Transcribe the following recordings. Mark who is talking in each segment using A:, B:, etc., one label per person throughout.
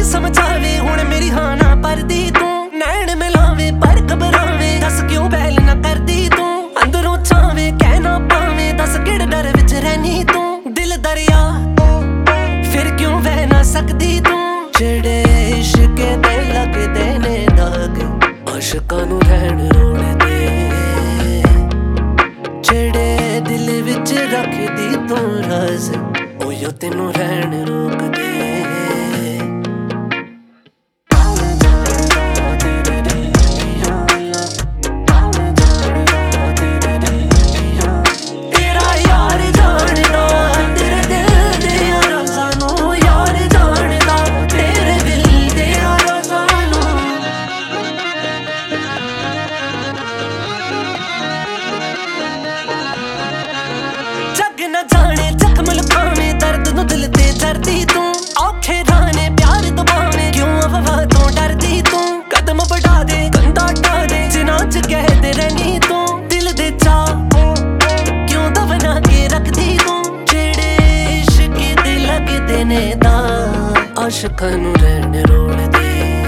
A: की समझावे हुण मेरी हाँ ना परदी तू। नैन मिलावे पर घबरावे दस क्यों बैल ना करदी तू। अंदरों छावे कहना पावे दस किहड़े डर विच रहनी तू। दिल दरिया फिर क्यों बह ना सकदी तू। ਜਿਹੜੇ इश्क दे लगदे ने दाग आशिकां नूं रहण रोलदे। ਜਿਹੜੇ दिल विच रखदी तू राज ओयो तैनूं रहण रोकदे। ना जाने जख्म लुकावे दर्द नूं दिल ते जरदी तू। औखे राने प्यार दबावे क्यों अफवाह तो डरदी तू। कदम बढ़ा दे कंधा ढा दे जिन्हां च कहदे रहनी तू। दिल दे चाह क्यों दबना के रखदी तू। ਜਿਹੜੇ इश्क दे लगदे ने दा आशिकां नूं रहण रोलदे।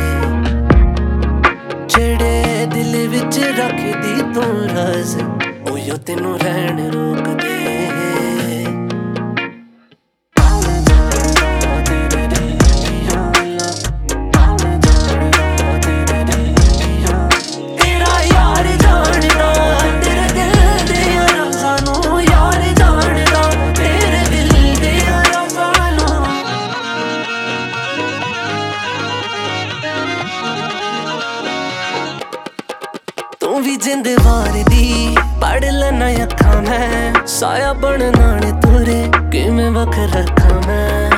A: ਜਿਹੜੇ दिल विच रखदी तू राज ओयो तैनूं रहण रोकदे। तू भी जिंद वार दी पढ़ लेना अखां मैं साया बनना ने तुरे किवें वख रखां मैं।